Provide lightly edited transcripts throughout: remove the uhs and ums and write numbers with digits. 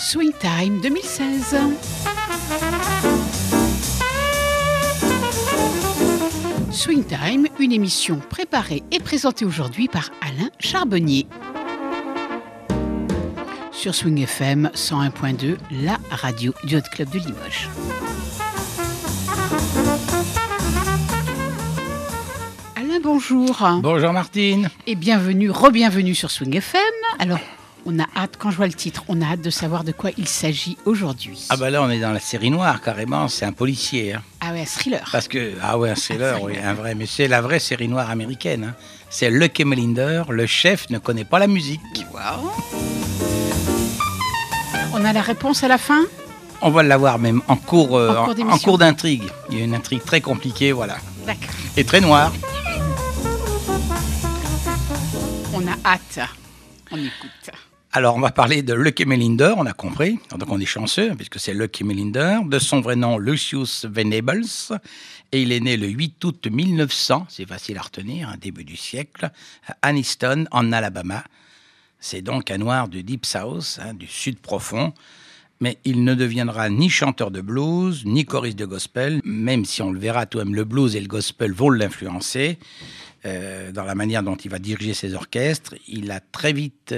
Swing Time 2016. Swing Time, une émission préparée et présentée aujourd'hui par Alain Charbonnier. Sur Swing FM 101.2, la radio du Hot Club de Limoges. Alain, bonjour. Bonjour Martine. Et bienvenue, re-bienvenue sur Swing FM. Alors, on a hâte, quand je vois le titre, on a hâte de savoir de quoi il s'agit aujourd'hui. Ah bah là on est dans la série noire carrément, c'est un policier. Hein. Ah ouais, un thriller. Parce que, un thriller, oui, un vrai, mais c'est la vraie série noire américaine. Hein. C'est Lucky Melinder, le chef ne connaît pas la musique. Wow. On a la réponse à la fin ? On va l'avoir même en cours d'intrigue. Il y a une intrigue très compliquée, voilà. D'accord. Et très noire. On a hâte. On écoute. Alors, on va parler de Lucky Melinder, on a compris. Donc, on est chanceux, puisque c'est Lucky Melinder. De son vrai nom, Lucius Venables. Et il est né le 8 août 1900, c'est facile à retenir, début du siècle, à Anniston, en Alabama. C'est donc un noir du Deep South, du sud profond. Mais il ne deviendra ni chanteur de blues, ni choriste de gospel, même si on le verra, tout de même, le blues et le gospel vont l'influencer. Dans la manière dont il va diriger ses orchestres. Il a très vite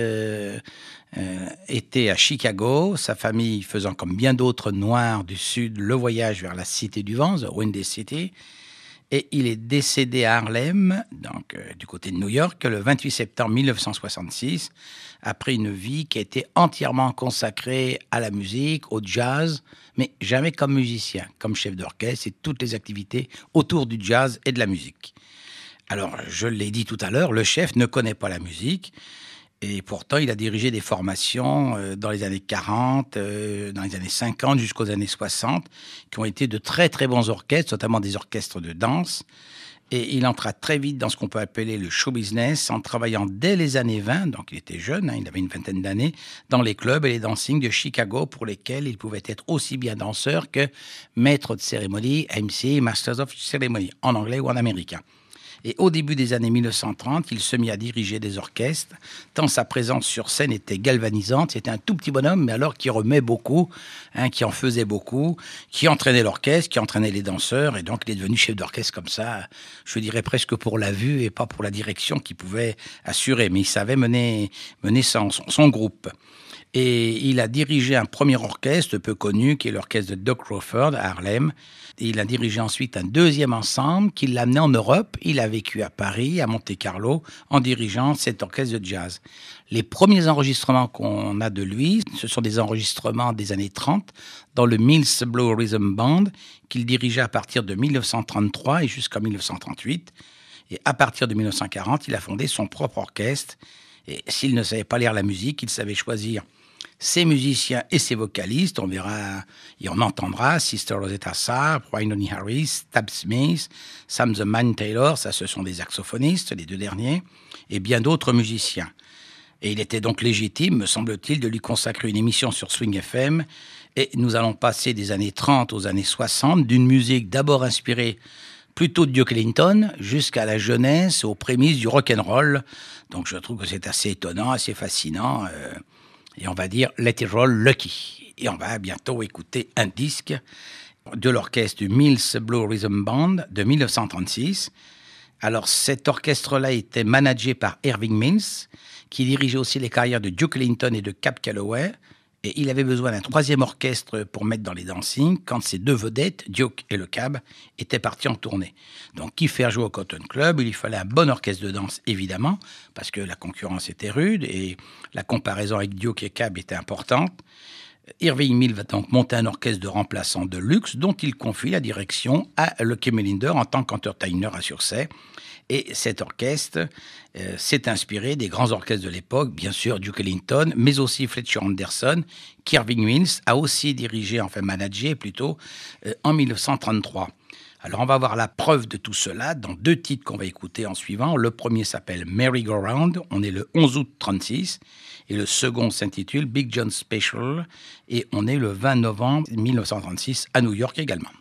été à Chicago, sa famille faisant comme bien d'autres noirs du Sud le voyage vers la Cité du Vent, the Windy City, et il est décédé à Harlem, donc du côté de New York, le 28 septembre 1966, après une vie qui a été entièrement consacrée à la musique, au jazz, mais jamais comme musicien, comme chef d'orchestre et toutes les activités autour du jazz et de la musique. Alors, je l'ai dit tout à l'heure, le chef ne connaît pas la musique et pourtant il a dirigé des formations dans les années 40, dans les années 50 jusqu'aux années 60 qui ont été de très très bons orchestres, notamment des orchestres de danse. Et il entra très vite dans ce qu'on peut appeler le show business en travaillant dès les années 20, donc il était jeune, il avait une vingtaine d'années, dans les clubs et les dancings de Chicago pour lesquels il pouvait être aussi bien danseur que maître de cérémonie, MC, Masters of Ceremony, en anglais ou en américain. Et au début des années 1930, il se mit à diriger des orchestres, tant sa présence sur scène était galvanisante. C'était un tout petit bonhomme, mais alors qui remuait beaucoup, qui en faisait beaucoup, qui entraînait l'orchestre, qui entraînait les danseurs, et donc il est devenu chef d'orchestre comme ça, je dirais presque pour la vue et pas pour la direction qu'il pouvait assurer. Mais il savait mener son groupe. Et il a dirigé un premier orchestre peu connu, qui est l'orchestre de Doug Crawford à Harlem. Et il a dirigé ensuite un deuxième ensemble qui l'a amené en Europe. Il a vécu à Paris, à Monte-Carlo, en dirigeant cet orchestre de jazz. Les premiers enregistrements qu'on a de lui, ce sont des enregistrements des années 30 dans le Mills Blue Rhythm Band qu'il dirigeait à partir de 1933 et jusqu'en 1938. Et à partir de 1940, il a fondé son propre orchestre. Et s'il ne savait pas lire la musique, il savait choisir ses musiciens et ses vocalistes. On verra et on entendra Sister Rosetta Tharpe, Wynonie Harris, Tab Smith, Sam the Man Taylor, ça ce sont des saxophonistes, les deux derniers, et bien d'autres musiciens. Et il était donc légitime, me semble-t-il, de lui consacrer une émission sur Swing FM. Et nous allons passer des années 30 aux années 60, d'une musique d'abord inspirée plutôt de Duke Ellington, jusqu'à la jeunesse, aux prémices du rock'n'roll. Donc je trouve que c'est assez étonnant, assez fascinant. Et on va dire Let It Roll Lucky. Et on va bientôt écouter un disque de l'orchestre du Mills Blue Rhythm Band de 1936. Alors cet orchestre-là était managé par Irving Mills, qui dirigeait aussi les carrières de Duke Ellington et de Cab Calloway. Et il avait besoin d'un troisième orchestre pour mettre dans les dancings quand ces deux vedettes, Duke et le Cab, étaient partis en tournée. Donc, qui faire jouer au Cotton Club? Il lui fallait un bon orchestre de danse, évidemment, parce que la concurrence était rude et la comparaison avec Duke et Cab était importante. Irving Mills va donc monter un orchestre de remplaçants de luxe dont il confie la direction à Lucky Melinder en tant qu'entertainer à succès. Et cet orchestre s'est inspiré des grands orchestres de l'époque, bien sûr Duke Ellington, mais aussi Fletcher Henderson, qu'Irving Mills a aussi dirigé, enfin managé plutôt, en 1933. Alors on va voir la preuve de tout cela dans deux titres qu'on va écouter en suivant. Le premier s'appelle Merry Go Round, on est le 11 août 36, et le second s'intitule Big John Special, et on est le 20 novembre 1936 à New York également.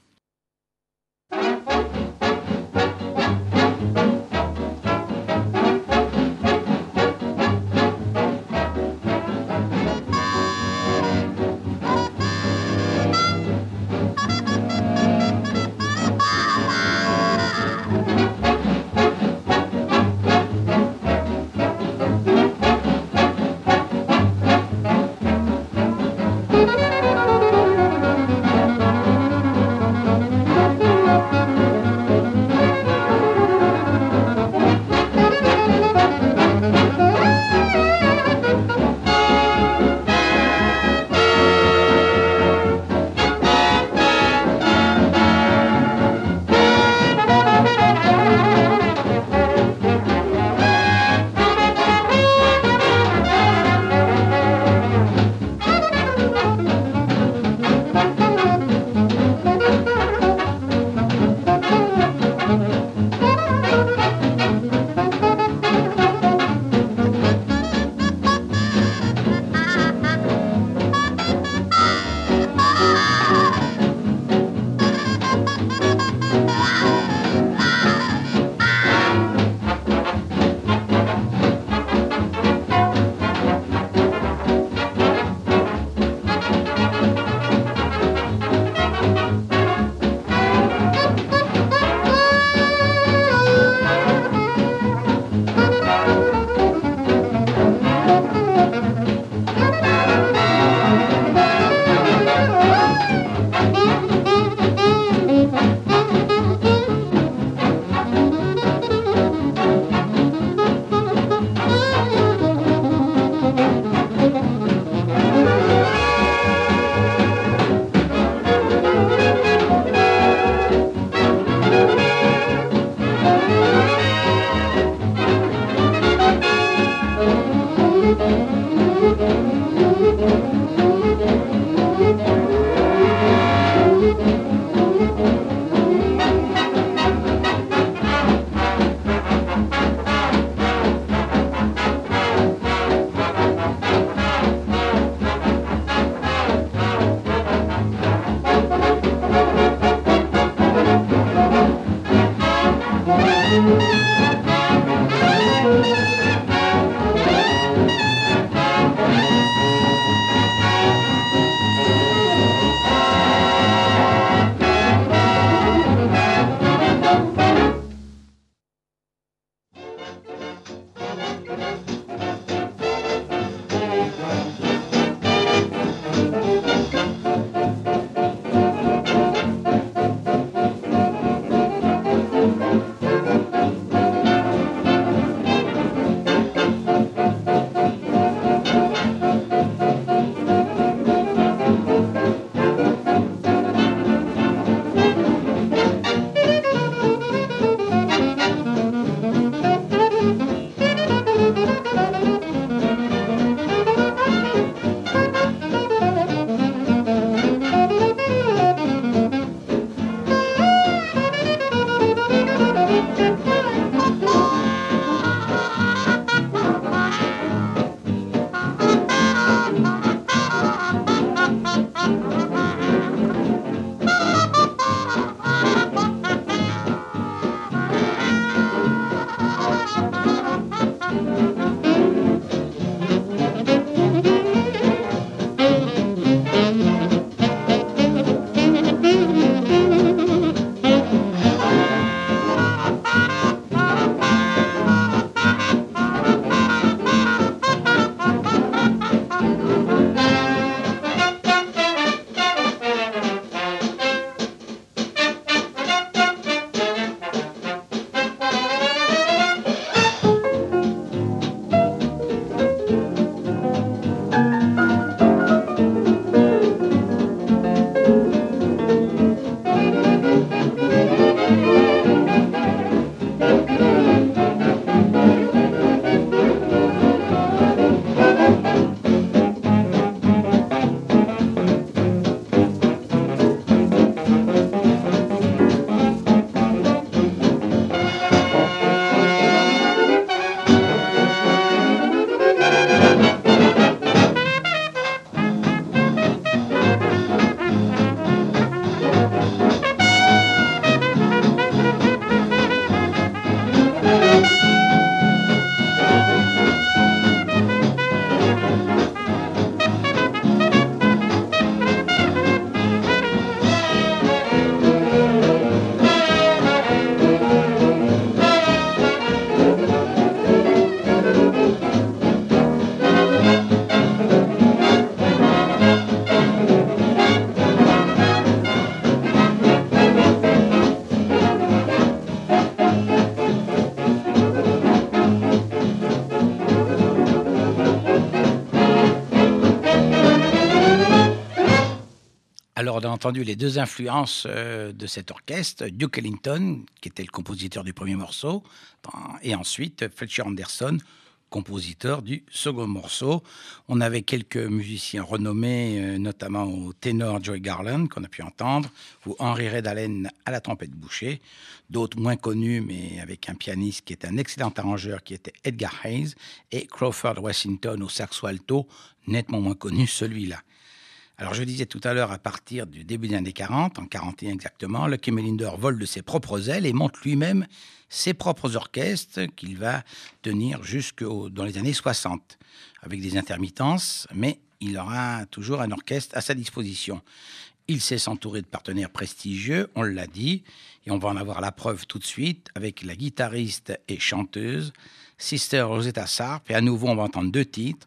Alors, on a entendu les deux influences de cet orchestre, Duke Ellington, qui était le compositeur du premier morceau, et ensuite Fletcher Henderson, compositeur du second morceau. On avait quelques musiciens renommés, notamment au ténor Joey Garland, qu'on a pu entendre, ou Henry Red Allen à la trompette bouchée, d'autres moins connus, mais avec un pianiste qui est un excellent arrangeur, qui était Edgar Hayes, et Crawford Washington au saxo alto, nettement moins connu celui-là. Alors, je disais tout à l'heure, à partir du début des années 40, en 41 exactement, Lucky Millinder vole de ses propres ailes et monte lui-même ses propres orchestres qu'il va tenir dans les années 60, avec des intermittences, mais il aura toujours un orchestre à sa disposition. Il sait s'entourer de partenaires prestigieux, on l'a dit, et on va en avoir la preuve tout de suite avec la guitariste et chanteuse Sister Rosetta Tharpe, et à nouveau on va entendre deux titres,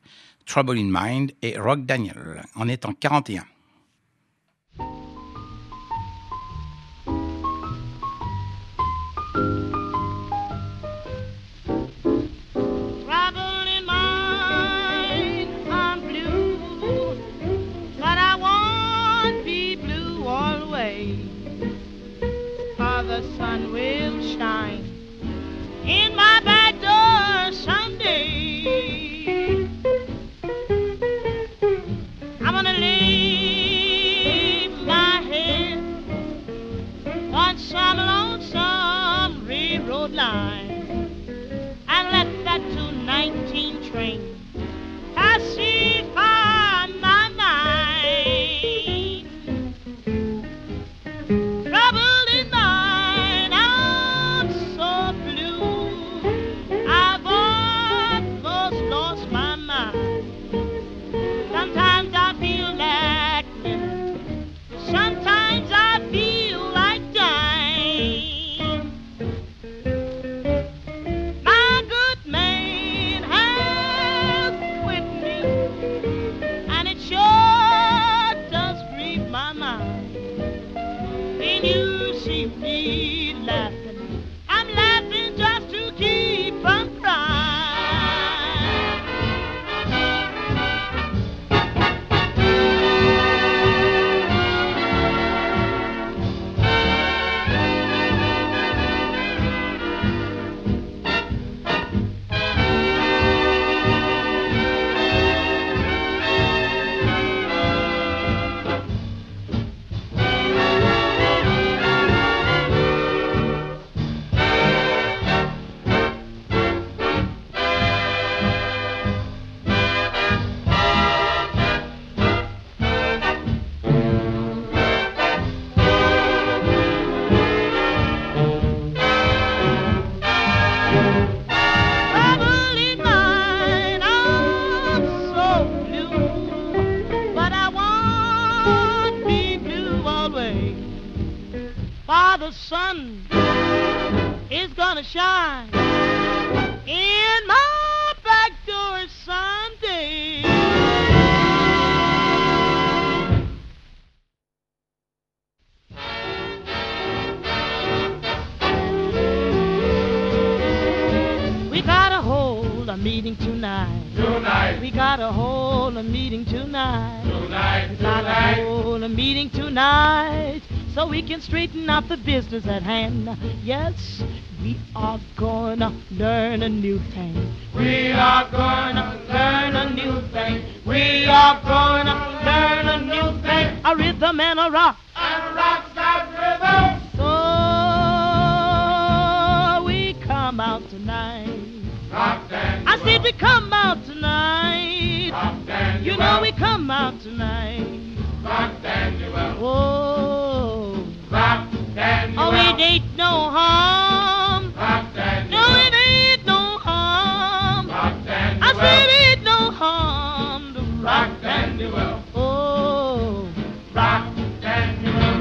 Trouble in Mind et Rock Daniel. On est en 41. The sun will shine in my back door someday. I'm gonna lay my head on some lonesome railroad line and let that 219 train pacify my mind. Troubled in mind, I'm so blue, I've almost lost my mind. Sometimes I feel like living, sometimes I feel like dying. My good man has quit me, and it sure does grieve my mind. When you see me laughing, I'm laughing just to keep from crying. Trouble in mind, I'm so blue, but I won't be blue always. For the sun is gonna shine in my back door someday. We gotta hold a meeting tonight. We gotta hold a meeting tonight. We gotta hold a meeting tonight so we can straighten out the business at hand. Yes, we are gonna learn a new thing. We are gonna learn a new thing. We are gonna learn a new thing. A rhythm and a rock. And a rock that rhythm. So we come out tonight. I said we come out tonight. You know we come out tonight. Oh, oh, it ain't no harm. No, it ain't no harm. I said it ain't no harm to rock Dandy well. Oh, rock Dandy well.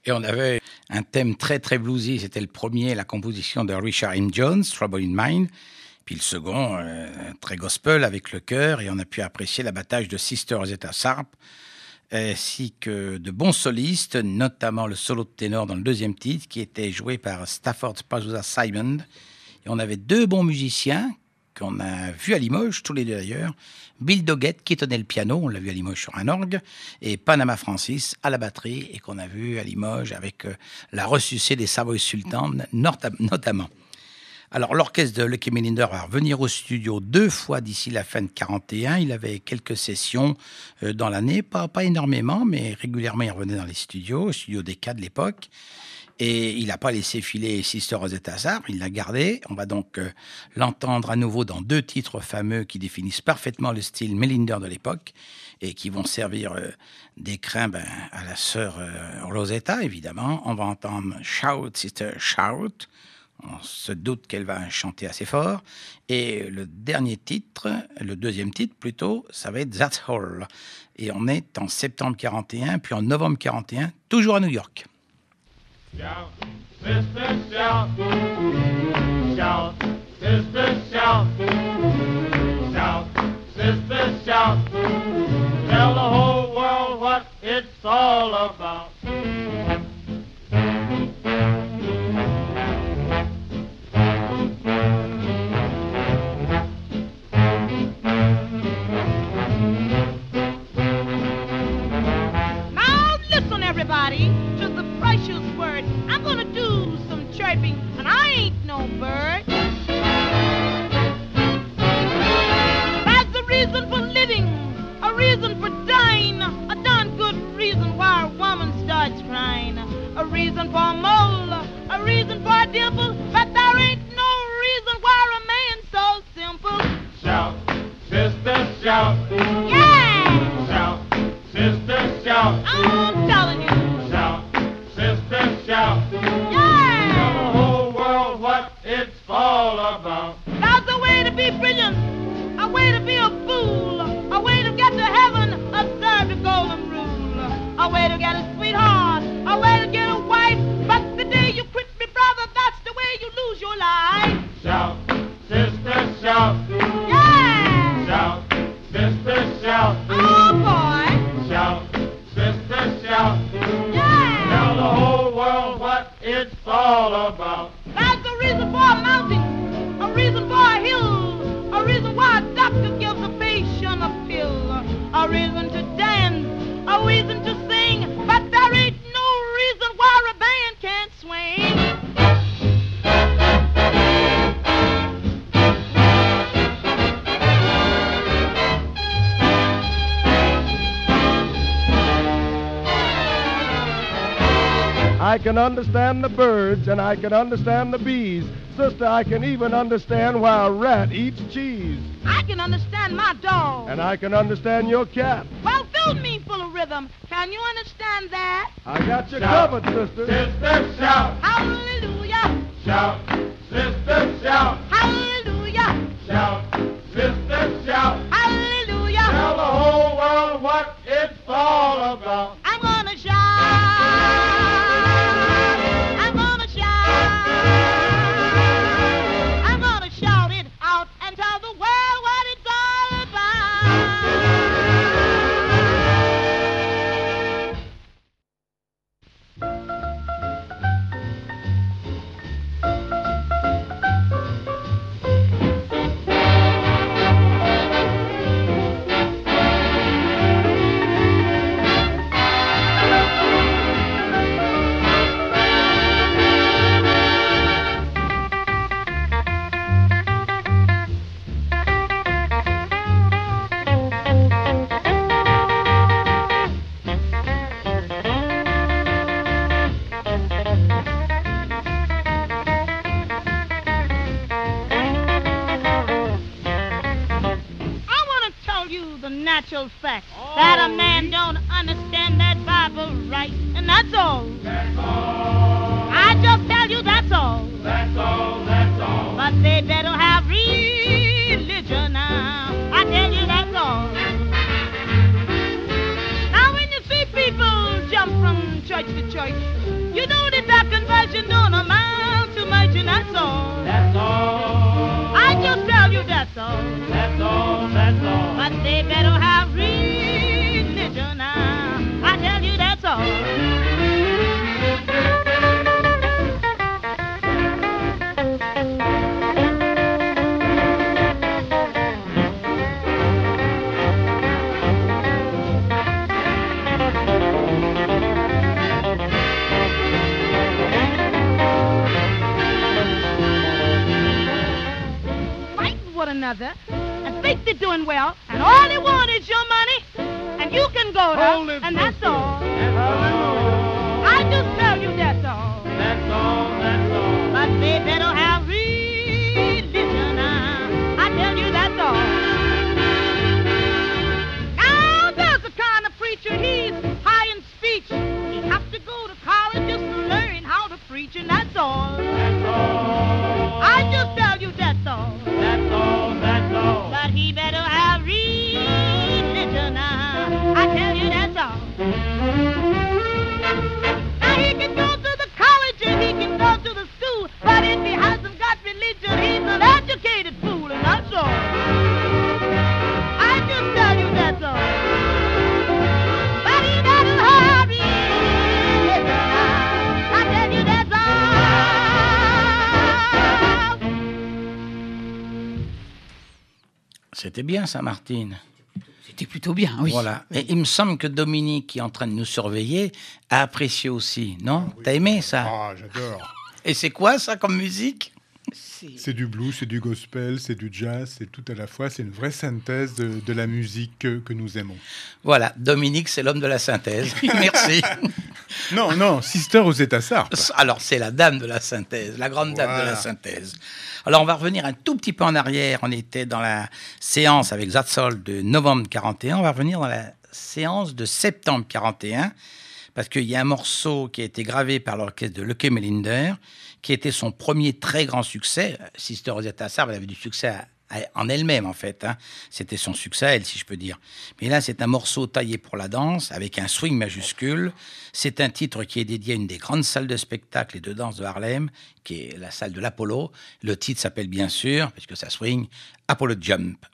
Et on avait un thème très très bluesy, c'était le premier, la composition de Richard M. Jones, Trouble in Mind, puis le second, très gospel avec le chœur, et on a pu apprécier l'abattage de Sister Rosetta Tharpe, ainsi que de bons solistes, notamment le solo de ténor dans le deuxième titre, qui était joué par Stafford Pazusa Simon. Et on avait deux bons musiciens, qu'on a vus à Limoges, tous les deux d'ailleurs, Bill Doggett qui tenait le piano, on l'a vu à Limoges sur un orgue, et Panama Francis à la batterie, et qu'on a vu à Limoges avec la ressucée des Savoy Sultans notamment. Alors l'orchestre de Lucky Millinder va revenir au studio 2 fois d'ici la fin de 41, il avait quelques sessions dans l'année, pas énormément, mais régulièrement il revenait dans les studios, au studio des K de l'époque. Et il n'a pas laissé filer Sister Rosetta Tharpe, il l'a gardé. On va donc l'entendre à nouveau dans deux titres fameux qui définissent parfaitement le style Melinder de l'époque et qui vont servir d'écrin à la sœur Rosetta, évidemment. On va entendre Shout, Sister Shout. On se doute qu'elle va chanter assez fort. Et le dernier titre, le deuxième titre plutôt, ça va être That's All. Et on est en septembre 41, puis en novembre 41, toujours à New York. Shout, sister, shout. Shout, sister, shout. Shout, sister, shout. Tell the whole world what it's all about. Now listen, everybody, to the precious word. I'm gonna do some chirping, and I ain't no bird. That's a reason for living, a reason for dying, a darn good reason why a woman starts crying, a reason for a mole, a reason for a dimple, but there ain't no reason why a man's so simple. Shout, sister, shout. Yeah! Shout, sister, shout. I'm telling you. Shout, sister, shout. Tell Yeah! the whole world what it's all about. There's a way to be brilliant, a way to be a fool, a way to get to heaven, observe the golden rule, a way to get a sweetheart, a way to get a wife, but the day you quit me, brother, that's the way you lose your life. Shout, sister, shout. Yeah! Shout, sister, shout. Oh, boy! Shout, sister, shout. Tell Yeah! the whole world what it's all about. That's a reason for a mountain, a reason for a hill, a reason why a doctor gives a patient a pill, a reason to dance, a reason to sing, but there ain't no reason why a band can't swing. I can understand the birds and I can understand the bees. Sister, I can even understand why a rat eats cheese. I can understand my dog. And I can understand your cat. Well, fill me full of rhythm. Can you understand that? I got you Shout, covered, sister. sister, shout. Hallelujah! Shout, sister, shout. Hallelujah! Shout, sister, shout. Hallelujah! Tell the whole world what it's all about. I'm gonna shout. I'm gonna shout. I'm gonna shout it out and tell the world what it's all about. I want to tell you the natural fact that a man don't understand that Bible right, and that's all. That's all. I just tell you that's all. That's all. That's all. But they better have religion now. I tell you that's all. Now when you see people jump from church church to church. You know that that conversion don't amount to much, and that's all. That's all. I just tell you that's all. That's all. That's all. But they better have religion now. I tell you that's all. Another and think they're doing well, and all they want is your money, and you can go there, and that's all. I just tell you that's all. That's all. That's all. But they better have religion now. I tell you that's all. Now there's a kind of preacher, he's high in speech. He has to go to college just to learn how to preach, and that's all. That's all. I just tell you that's all. That's all. That's all. But he better have religion now. I tell you that's all. Now he can go to the college and he can go to the school, but if he hasn't got religion, he's an educated fool, and that's all. I just tell you that's all. But he better have religion now. I tell you that's all. C'était bien ça, Martine. C'était plutôt bien, oui. Voilà. Et il me semble que Dominique, qui est en train de nous surveiller, a apprécié aussi, non? T'as aimé ça? Ah, j'adore. Et c'est quoi ça comme musique? C'est du blues, c'est du gospel, c'est du jazz, c'est tout à la fois. C'est une vraie synthèse de la musique que nous aimons. Voilà, Dominique, c'est l'homme de la synthèse. Merci. Non, Sister aux États-Sarp. Alors, c'est la dame de la synthèse, la grande dame de la Voilà. synthèse. Alors, on va revenir un tout petit peu en arrière. On était dans la séance avec Zatzol de novembre 41. On va revenir dans la séance de septembre 41, parce qu'il y a un morceau qui a été gravé par l'orchestre de Leke Melinder, qui était son premier très grand succès. Sister Rosetta Sarb, elle avait du succès en elle-même, en fait. Hein. C'était son succès, elle, si je peux dire. Mais là, c'est un morceau taillé pour la danse, avec un swing majuscule. C'est un titre qui est dédié à une des grandes salles de spectacle et de danse de Harlem, qui est la salle de l'Apollo. Le titre s'appelle bien sûr, puisque ça swing, Apollo Jump.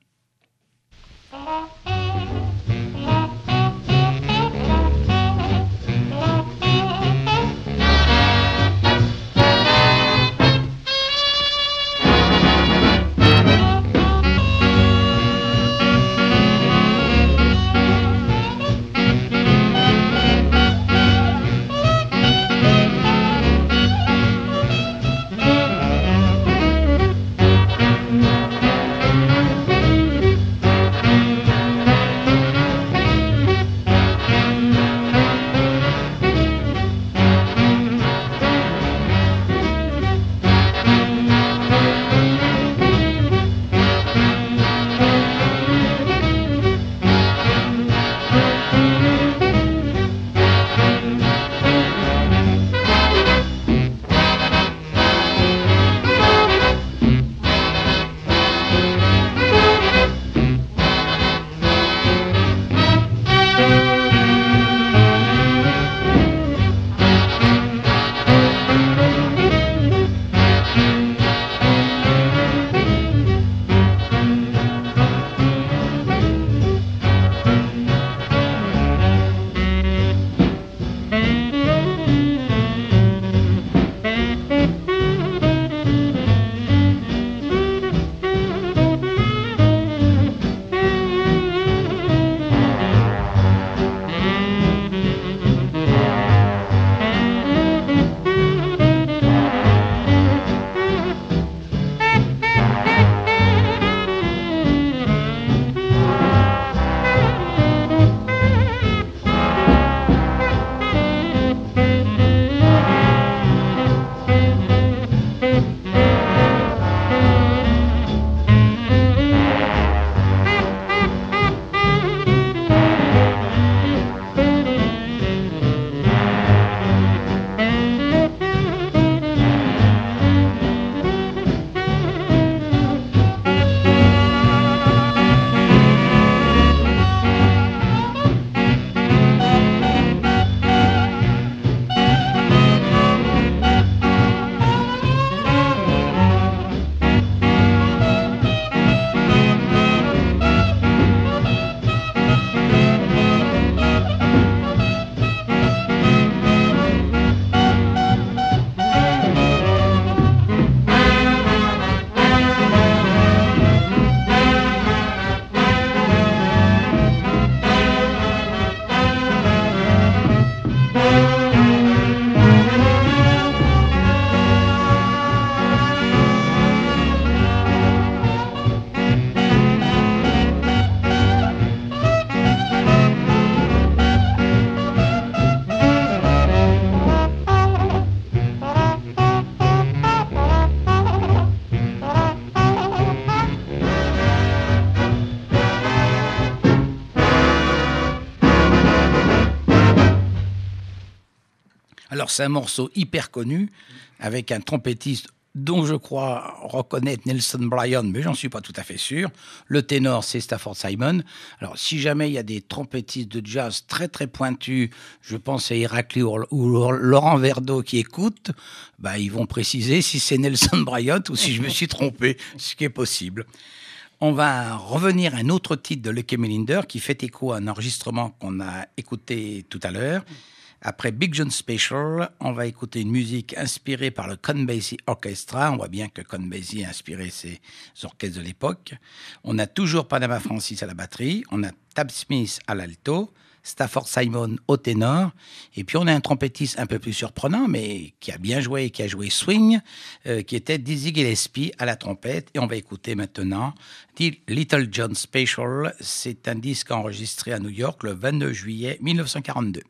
Alors, c'est un morceau hyper connu, avec un trompettiste dont je crois reconnaître Nelson Bryan, mais j'en suis pas tout à fait sûr. Le ténor, c'est Stafford Simon. Alors, si jamais il y a des trompettistes de jazz très très pointus, je pense à Irakli ou Laurent Verdeau qui écoutent, ils vont préciser si c'est Nelson Bryan ou si je me suis trompé, ce qui est possible. On va revenir à un autre titre de Lucky Millinder qui fait écho à un enregistrement qu'on a écouté tout à l'heure. Après Big John Special, on va écouter une musique inspirée par le Count Basie Orchestra. On voit bien que Count Basie a inspiré ces orchestres de l'époque. On a toujours Panama Francis à la batterie. On a Tab Smith à l'alto, Stafford Simon au ténor. Et puis on a un trompettiste un peu plus surprenant, mais qui a bien joué et qui a joué swing, qui était Dizzy Gillespie à la trompette. Et on va écouter maintenant Little John Special. C'est un disque enregistré à New York le 22 juillet 1942.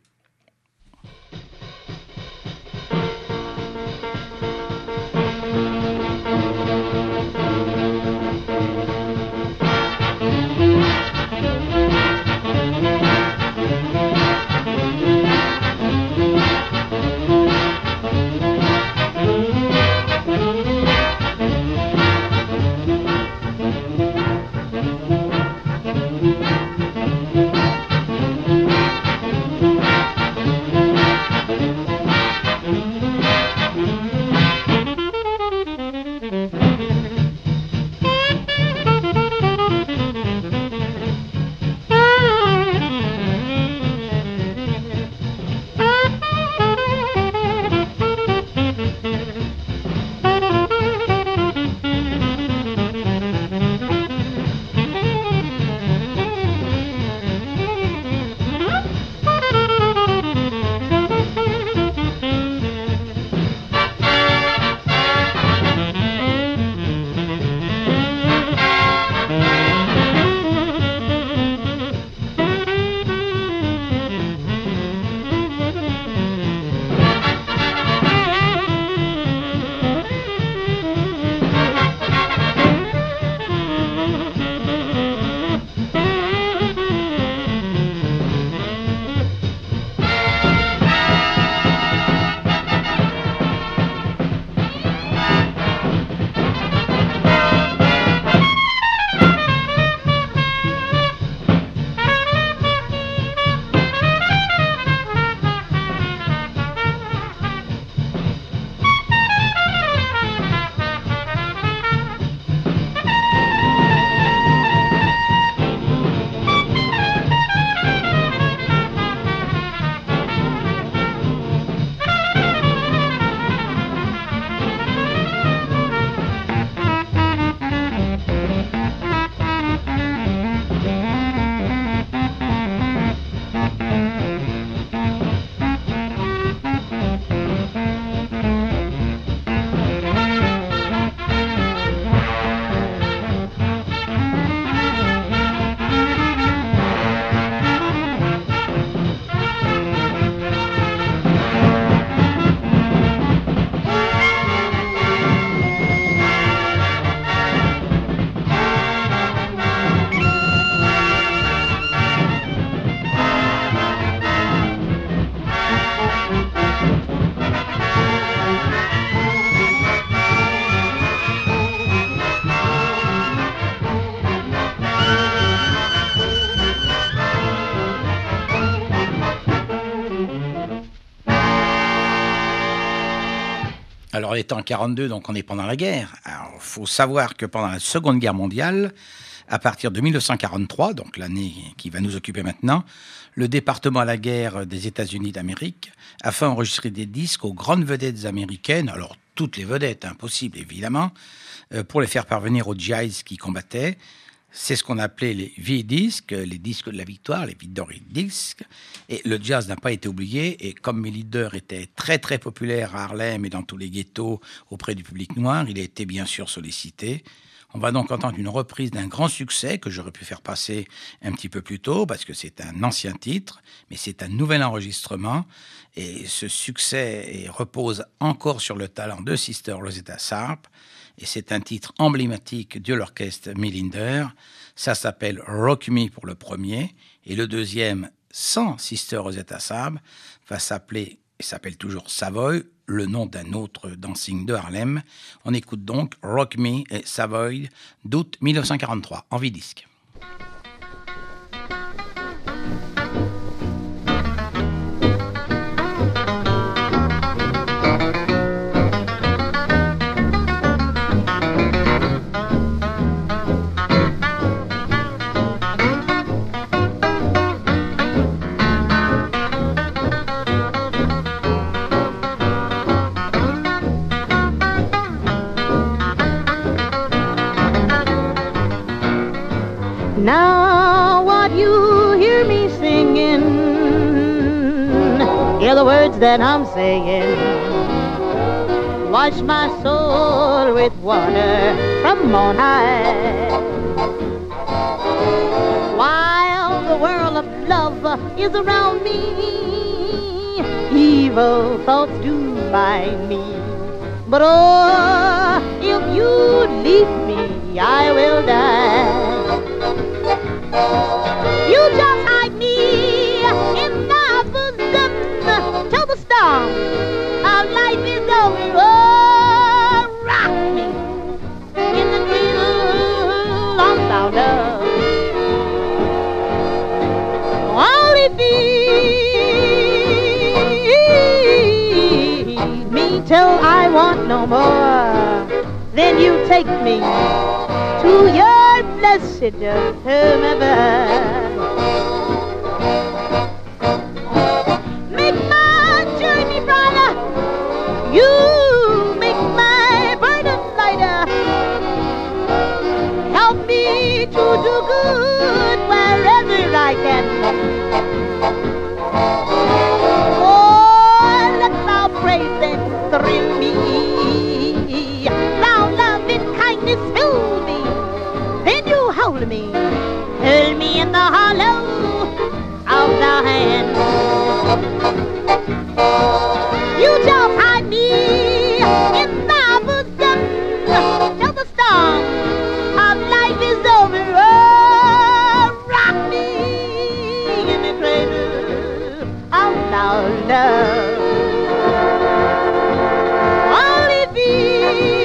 Alors, on est en 1942, donc on est pendant la guerre. Alors, il faut savoir que pendant la Seconde Guerre mondiale, à partir de 1943, donc l'année qui va nous occuper maintenant, le département à la guerre des États-Unis d'Amérique a fait enregistrer des disques aux grandes vedettes américaines, alors toutes les vedettes, impossible évidemment, pour les faire parvenir aux GIs qui combattaient. C'est ce qu'on appelait les V-disques, les disques de la victoire, les Victory Discs. Et le jazz n'a pas été oublié. Et comme mes leaders étaient très très populaires à Harlem et dans tous les ghettos auprès du public noir, il a été bien sûr sollicité. On va donc entendre une reprise d'un grand succès que j'aurais pu faire passer un petit peu plus tôt parce que c'est un ancien titre, mais c'est un nouvel enregistrement. Et ce succès repose encore sur le talent de Sister Rosetta Tharpe. Et c'est un titre emblématique de l'orchestre Millinder. Ça s'appelle Rock Me pour le premier. Et le deuxième, sans Sister Rosetta Tharpe, va s'appeler et s'appelle toujours Savoy, le nom d'un autre dancing de Harlem. On écoute donc Rock Me et Savoy d'août 1943 en vidisque. Now what you hear me singing, hear the words that I'm saying. Wash my soul with water from on high. While the world of love is around me, evil thoughts do find me. But oh, if you leave me, I will die. You just hide me in thy bosom till the storm of life is over. Oh, rock me in the cradle of thy love. Only feed me till I want no more. Then you take me to your blessed whomever. Make my journey brighter, you make my burden lighter. Help me to do good wherever I can. Oh, let thou praise and thrill me, thou love and kindness fill me. Then you hold me in the hollow of thy hand. You just hide me in thy bosom till the storm of life is over. Oh, rock me in the cradle of thy love. Only thee.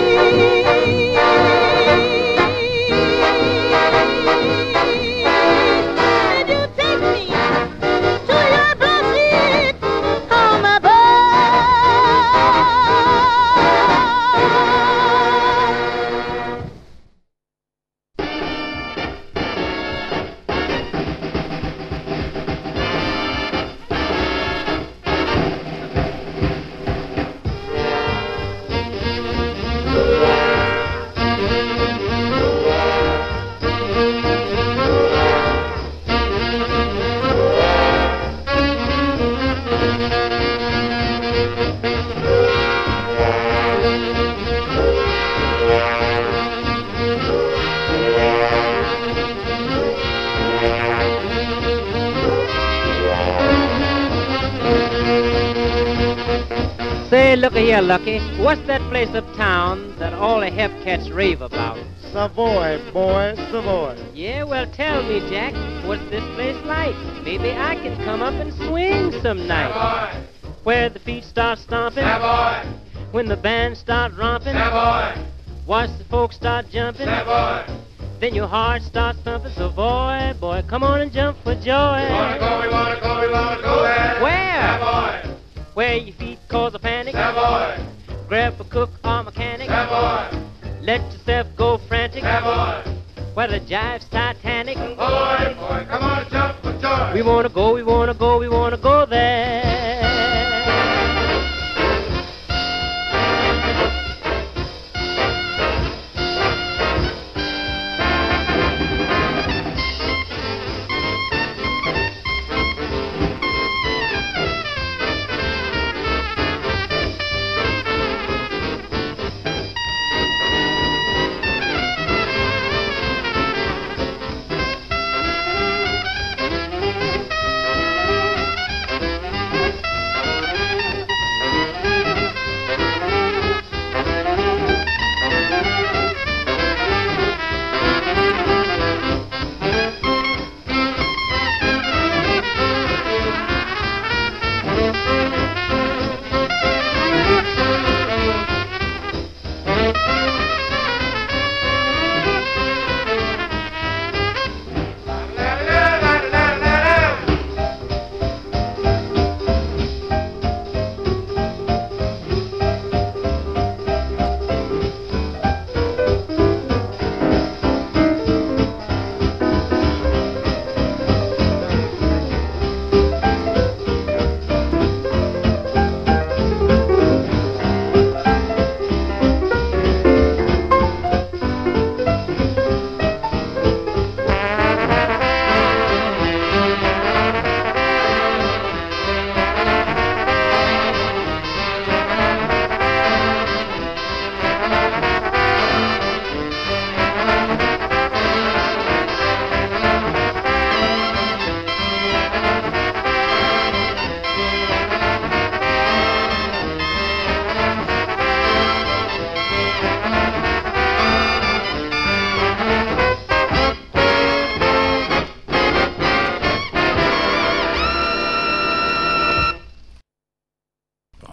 Say, look here, Lucky. What's that place uptown that all the hep cats rave about? Savoy, boy, Savoy. Yeah, well, tell me, Jack, what's this place like? Maybe I can come up and swing some night. Savoy, Where the feet start stomping, Savoy, when the band start romping, Savoy, watch the folks start jumping, Savoy. then your heart starts thumping. So, boy, come on and jump for joy. We wanna go there. Where? Savoy, Where your feet cause a panic, Savoy, grab a cook or mechanic, Savoy, let yourself go frantic, Savoy. where the jive's Titanic. Boy, come on and jump for joy. We wanna go there.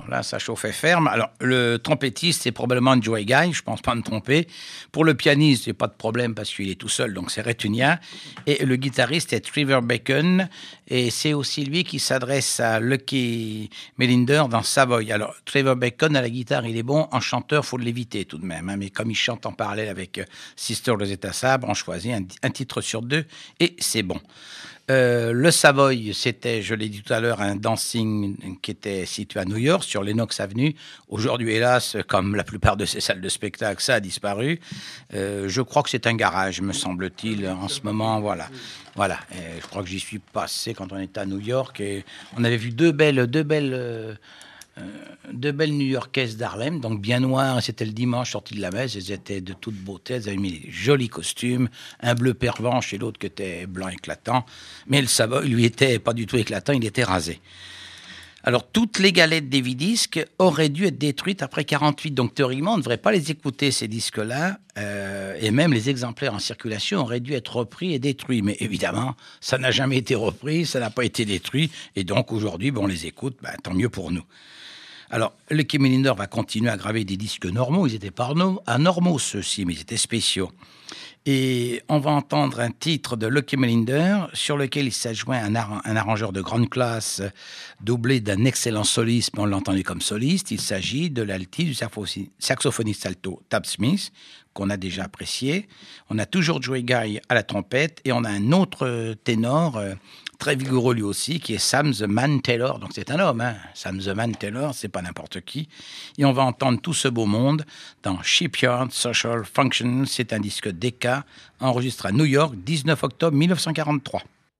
là, ça chauffait ferme. Alors, le trompettiste, c'est probablement Joey Guy, je pense pas me tromper. Pour le pianiste, il n'y a pas de problème parce qu'il est tout seul, donc c'est Retunia. Et le guitariste est Trevor Bacon, et c'est aussi lui qui s'adresse à Lucky Melinder dans Savoy. Alors, Trevor Bacon, à la guitare, il est bon. En chanteur, faut l'éviter tout de même, hein. Mais comme il chante en parallèle avec Sister Rosetta Sabre, on choisit un titre sur 2, et c'est bon. Le Savoy, c'était, je l'ai dit tout à l'heure, un dancing qui était situé à New York, sur Lenox Avenue. Aujourd'hui, hélas, comme la plupart de ces salles de spectacle, ça a disparu. Je crois que c'est un garage, me semble-t-il, en ce moment, voilà. Et je crois que j'y suis passé quand on était à New York, et on avait vu deux belles New-Yorkaises d'Harlem, donc bien noires. C'était le dimanche, sorties de la messe. Elles étaient de toute beauté. Elles avaient mis des jolis costumes, un bleu pervenche et l'autre qui était blanc éclatant. Mais le Savoy, lui, était pas du tout éclatant, il était rasé. Alors, toutes les galettes des disques auraient dû être détruites après 48. Donc, théoriquement, on ne devrait pas les écouter, ces disques-là. Et même les exemplaires en circulation auraient dû être repris et détruits. Mais évidemment, ça n'a jamais été repris, ça n'a pas été détruit. Et donc, aujourd'hui, on les écoute, tant mieux pour nous. Alors, Lucky Melinder va continuer à graver des disques normaux. Ils étaient pas anormaux, ceux-ci, mais ils étaient spéciaux. Et on va entendre un titre de Lucky Melinder sur lequel il s'adjoint un arrangeur de grande classe doublé d'un excellent soliste, mais on l'a entendu comme soliste. Il s'agit de l'alti du saxophoniste alto Tab Smith, qu'on a déjà apprécié. On a toujours Joey Guy à la trompette et on a un autre ténor très vigoureux lui aussi, qui est Sam the Man Taylor. Donc c'est un homme, hein. Sam the Man Taylor, c'est pas n'importe qui. Et on va entendre tout ce beau monde dans Shipyard Social Function. C'est un disque Decca, enregistré à New York, 19 octobre 1943.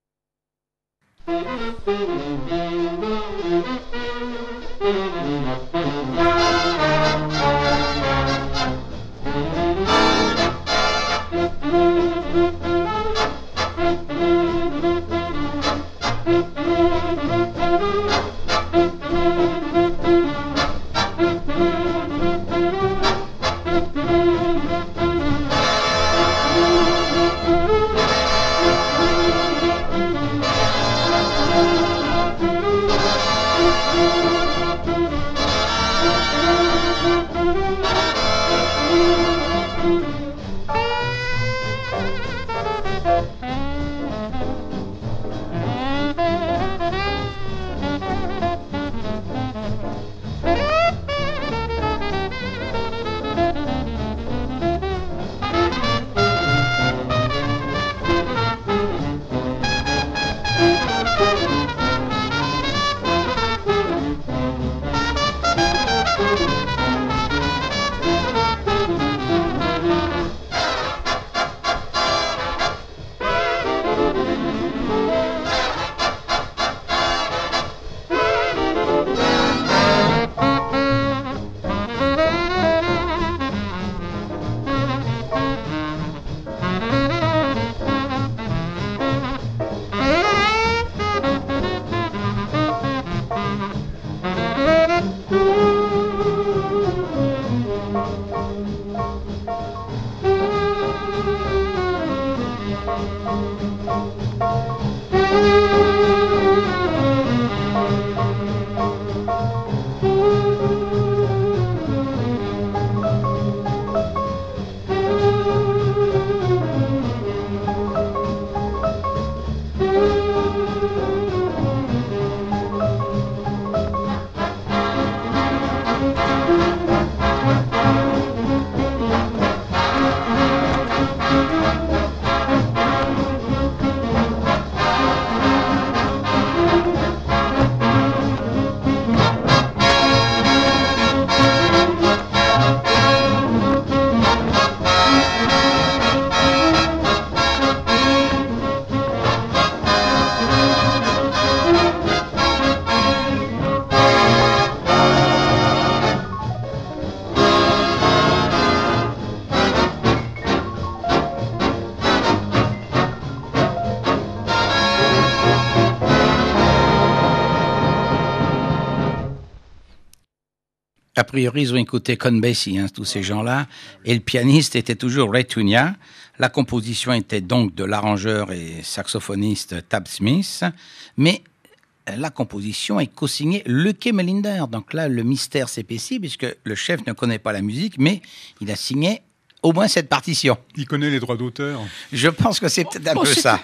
A priori, ils ont écouté Count Basie, tous ces gens-là. Et le pianiste était toujours Retunia. La composition était donc de l'arrangeur et saxophoniste Tab Smith. Mais la composition est co-signée Lucky Melinder. Donc là, le mystère s'épaissit puisque le chef ne connaît pas la musique, mais il a signé au moins cette partition. Il connaît les droits d'auteur. Je pense que c'est peut-être un peu ça.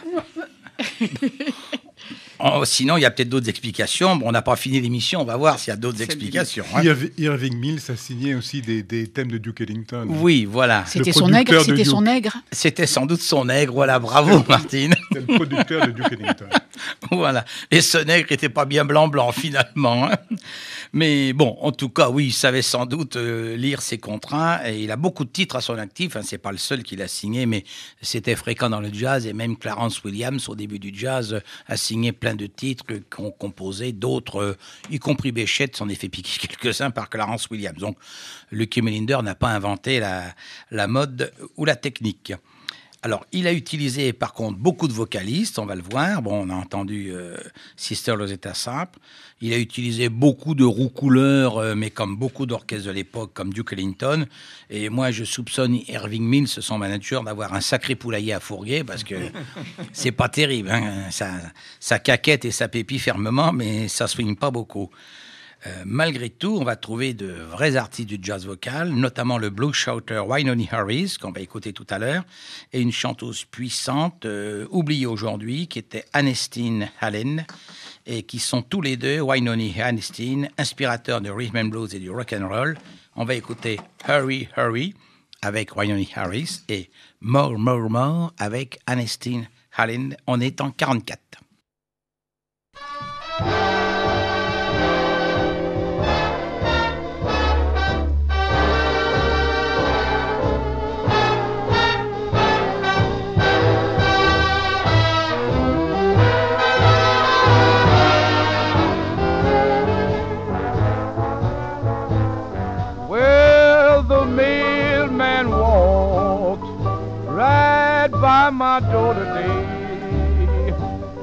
Sinon, il y a peut-être d'autres explications. Bon, on n'a pas fini l'émission, on va voir s'il y a d'autres explications. Hein. Irving Mills a signé aussi des thèmes de Duke Ellington. Oui, voilà. C'était son nègre, c'était son nègre. C'était sans doute son nègre, voilà, bravo Martine. C'était le producteur de Duke Ellington. Voilà, et ce nègre n'était pas bien blanc finalement. Hein. Mais bon, en tout cas, oui, il savait sans doute lire ses contrats, et il a beaucoup de titres à son actif. Hein, c'est pas le seul qu'il a signé, mais c'était fréquent dans le jazz, et même Clarence Williams, au début du jazz, a signé plein de titres qu'ont composé d'autres, y compris Béchette, s'en est fait piquer quelques-uns par Clarence Williams. Donc, Lucky Melinder n'a pas inventé la mode ou la technique. Alors, il a utilisé, par contre, beaucoup de vocalistes, on va le voir. Bon, on a entendu Sister Rosetta Tharpe. Il a utilisé beaucoup de roucouleurs, mais comme beaucoup d'orchestres de l'époque, comme Duke Ellington. Et moi, je soupçonne Irving Mills, son manager, d'avoir un sacré poulailler à fourrier, parce que c'est pas terrible. Hein. Ça caquette et ça pépit fermement, mais ça swing pas beaucoup. Malgré tout, on va trouver de vrais artistes du jazz vocal, notamment le blues shouter Wynonie Harris, qu'on va écouter tout à l'heure, et une chanteuse puissante, oubliée aujourd'hui, qui était Ernestine Allen, et qui sont tous les deux, Wynonie et Ernestine, inspirateurs de rhythm and blues et du rock and roll. On va écouter Hurry, Hurry avec Wynonie Harris et More, More, More avec Ernestine Allen. On est en 44. By my door today,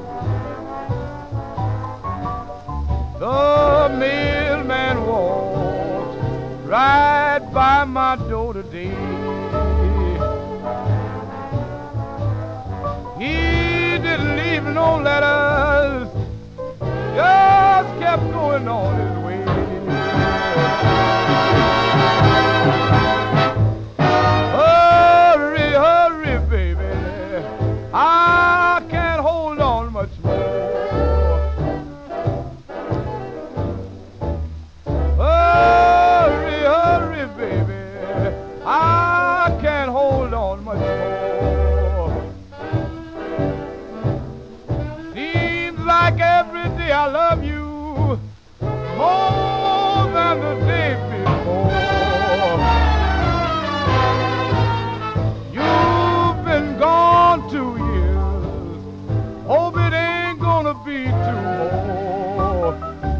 the mailman walked right by my door today. He didn't leave no letters, just kept going on his way. I can't hold on much more. Hurry, hurry, baby. I can't hold on much more. Seems like every day I love you more than the day before. You've been gone 2 years. Hope it ain't gonna be 2 more.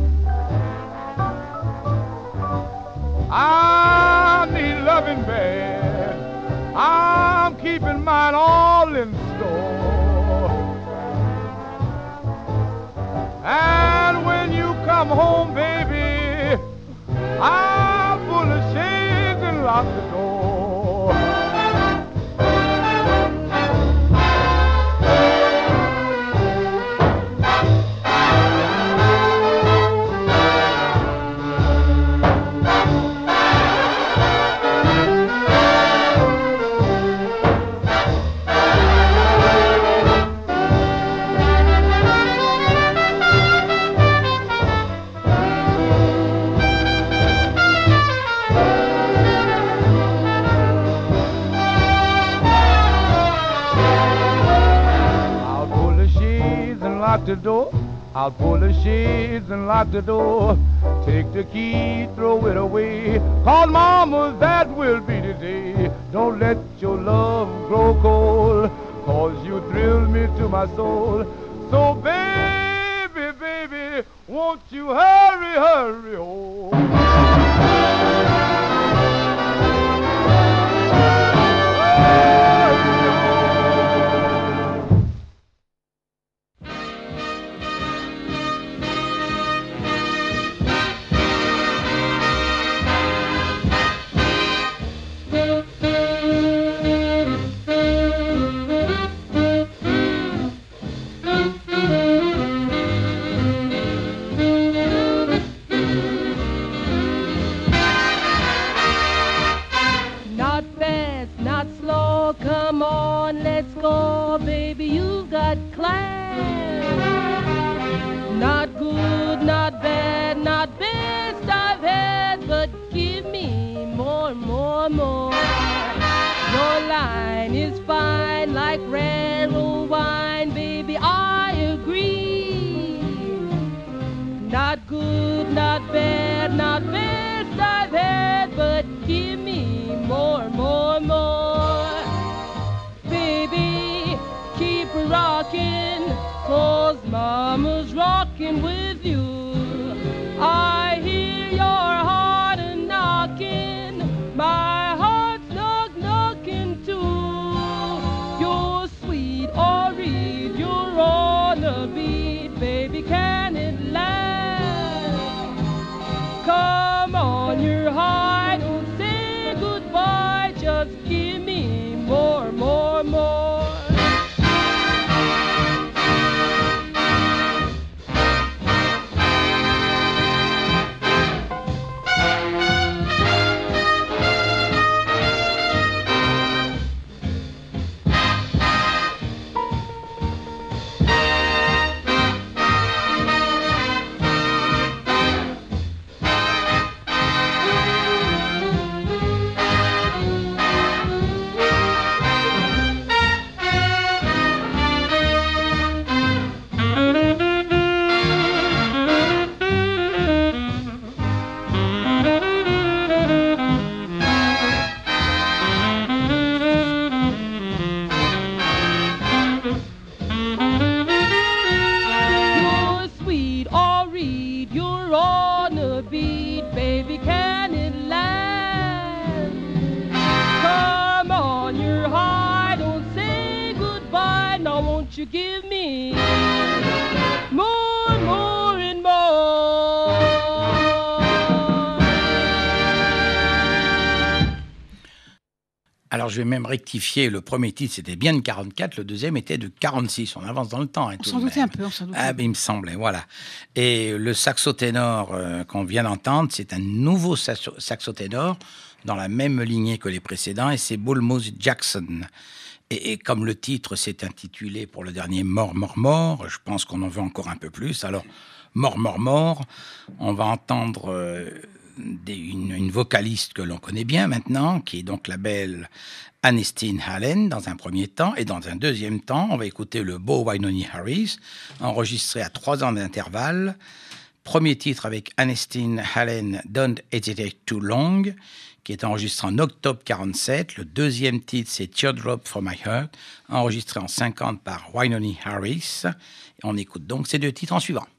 I need loving bad. I'm keeping mine all in store. And when you come home, baby, I'll pull the shades and lock the door. The door, I'll pull the shades and lock the door. Take the key, throw it away. Call mama, that will be the day. Don't let your love grow cold, 'cause you thrill me to my soul. So baby, baby, won't you hurry, hurry home? land. Not good, not bad, not best I've had, but give me more, more, more. Your line is fine like rare old wine, baby, I agree. Not good, not bad, not best I've had, but give me more, more, more. Baby, keep rocking, 'cause mama's rocking with you. I hear your heart a-knocking, my heart's knocking too. You're sweet or read, you're on a beat, baby, can it last? Come on, you're high, don't say goodbye, just give me more, more, more. You give me more, more and more. Alors je vais même rectifier, le premier titre c'était bien de 44, le deuxième était de 46, on avance dans le temps. On s'en doutait un peu, on s'en doutait. Ah ben il me semblait, voilà. Et le saxoténor qu'on vient d'entendre, c'est un nouveau saxoténor dans la même lignée que les précédents, et c'est Bull Moose Jackson. Et comme le titre s'est intitulé pour le dernier Mort, mort, mort, je pense qu'on en veut encore un peu plus. Alors, Mort, mort, mort, on va entendre une vocaliste que l'on connaît bien maintenant, qui est donc la belle Ernestine Allen dans un premier temps. Et dans un deuxième temps, on va écouter le beau Wynonie Harris, enregistré à 3 ans d'intervalle. Premier titre avec Ernestine Allen, Don't Hesitate Too Long, qui est enregistré en octobre 47. Le deuxième titre, c'est Teardrop for My Heart, enregistré en 50 par Wynonie Harris. Et on écoute donc ces deux titres en suivant.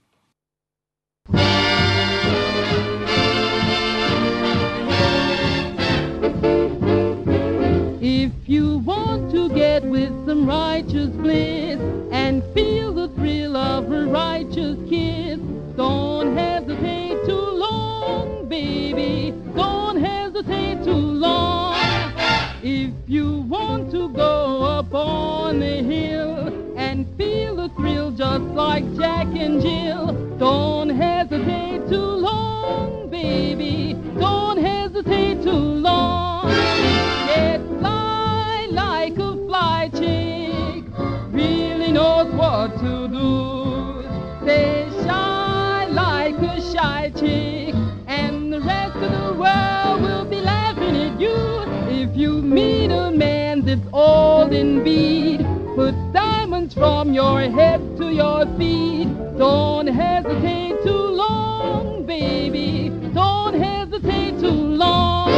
If you want to get with some righteous bliss and feel the thrill of a righteous kiss, don't hesitate too long, baby. Don't hesitate too long. If you want to go up on the hill and feel the thrill just like Jack and Jill, don't hesitate too long, baby. Don't hesitate too long. Get fly like a fly chick, really knows what to do. Stay shy like a shy chick, and the rest of the world will be laughing at you. If you meet a man that's old in bead, puts diamonds from your head to your feet, don't hesitate too long, baby. Don't hesitate too long.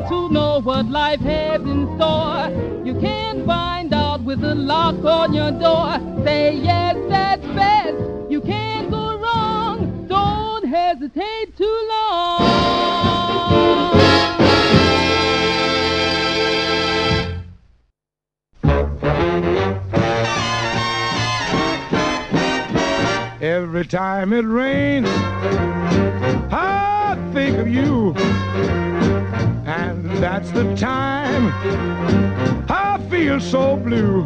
to know what life has in store. You can't find out with a lock on your door. Say yes, that's best. You can't go wrong. Don't hesitate too long. Every time it rains, I think of you. And that's the time I feel so blue.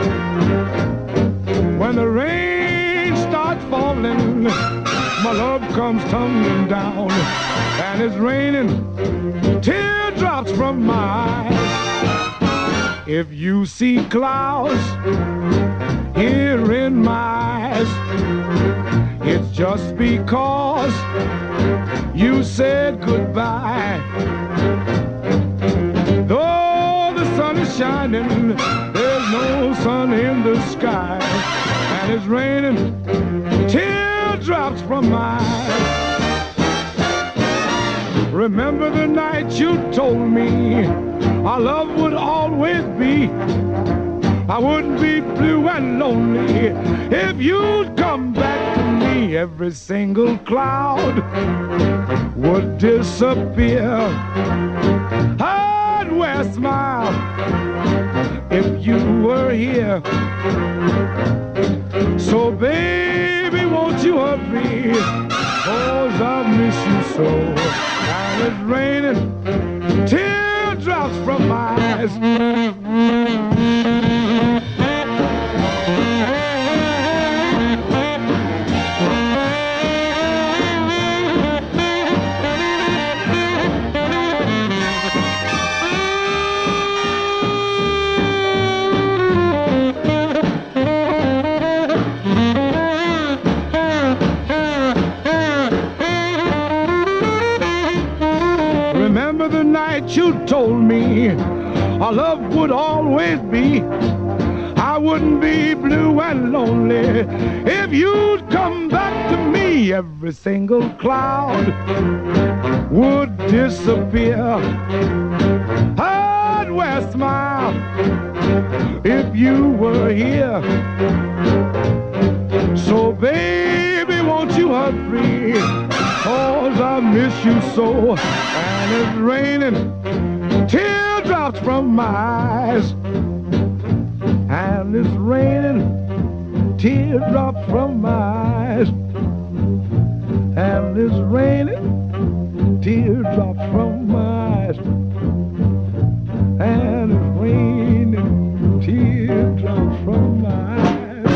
When the rain starts falling, my love comes tumbling down. And it's raining teardrops from my eyes. If you see clouds here in my eyes, it's just because you said goodbye. Though the sun is shining, there's no sun in the sky. And it's raining teardrops from my eyes. Remember the night you told me our love would always be. I wouldn't be blue and lonely if you'd come back to me. Every single cloud would disappear. I'd wear a smile if you were here. So baby, won't you hurry, 'cause I miss you so. And it's raining teardrops from my eyes. Remember the night you told me our love would always be. I wouldn't be blue and lonely if you'd come back to me. Every single cloud would disappear. I'd wear a smile if you were here. So baby, won't you hurry, 'cause I miss you so. And it's raining teardrops from my eyes. And it's raining teardrops from my eyes. And it's raining teardrops from my eyes. And it's raining teardrops from my eyes.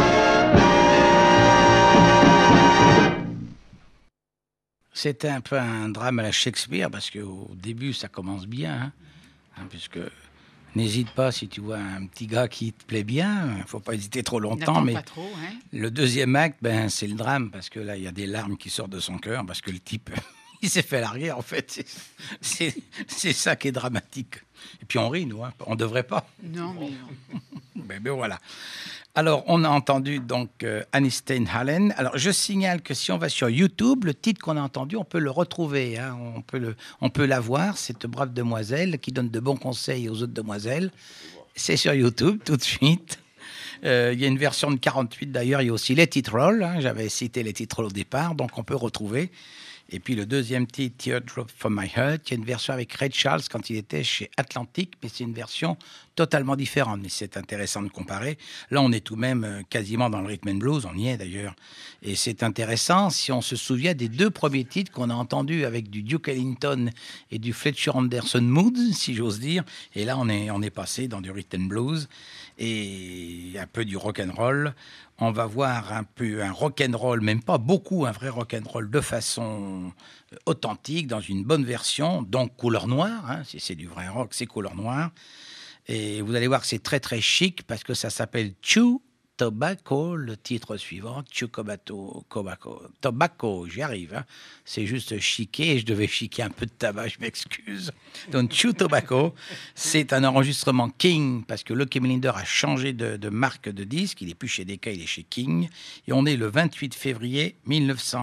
C'est un peu un drame à la Shakespeare parce qu'au début ça commence bien, puisque n'hésite pas si tu vois un petit gars qui te plaît bien, il ne faut pas hésiter trop longtemps. N'attends Mais pas trop, hein. le deuxième acte, c'est le drame parce que là il y a des larmes qui sortent de son cœur parce que le type il s'est fait larguer en fait. C'est ça qui est dramatique. Et puis on rit nous, on devrait pas. Non mais Mais voilà. Alors, on a entendu donc Annie Steinhallen. Alors, je signale que si on va sur YouTube, le titre qu'on a entendu, on peut le retrouver. On peut la voir, cette brave demoiselle qui donne de bons conseils aux autres demoiselles. C'est sur YouTube, tout de suite. Il y a une version de 48 d'ailleurs. Il y a aussi les titres roll. J'avais cité les titres roll au départ, donc on peut retrouver. Et puis le deuxième titre, Teardrop from My Heart, il y a une version avec Ray Charles quand il était chez Atlantic, mais c'est une version totalement différente. Mais c'est intéressant de comparer. Là, on est tout de même quasiment dans le rhythm and blues, on y est d'ailleurs. Et c'est intéressant si on se souvient des deux premiers titres qu'on a entendus avec du Duke Ellington et du Fletcher Anderson mood, si j'ose dire. Et là, on est passé dans du rhythm and blues et un peu du rock and roll. On va voir un peu un rock'n'roll, même pas beaucoup, un vrai rock'n'roll de façon authentique, dans une bonne version, donc couleur noire. Si c'est du vrai rock, c'est couleur noire. Et vous allez voir que c'est très très chic parce que ça s'appelle Chew Tobacco, le titre suivant, Chew Tobacco, j'y arrive. C'est juste chiquer, je devais chiquer un peu de tabac, je m'excuse. Donc Chew Tobacco, c'est un enregistrement King parce que Lucky Millinder a changé de marque de disque, il n'est plus chez Decca, il est chez King. Et on est le 28 février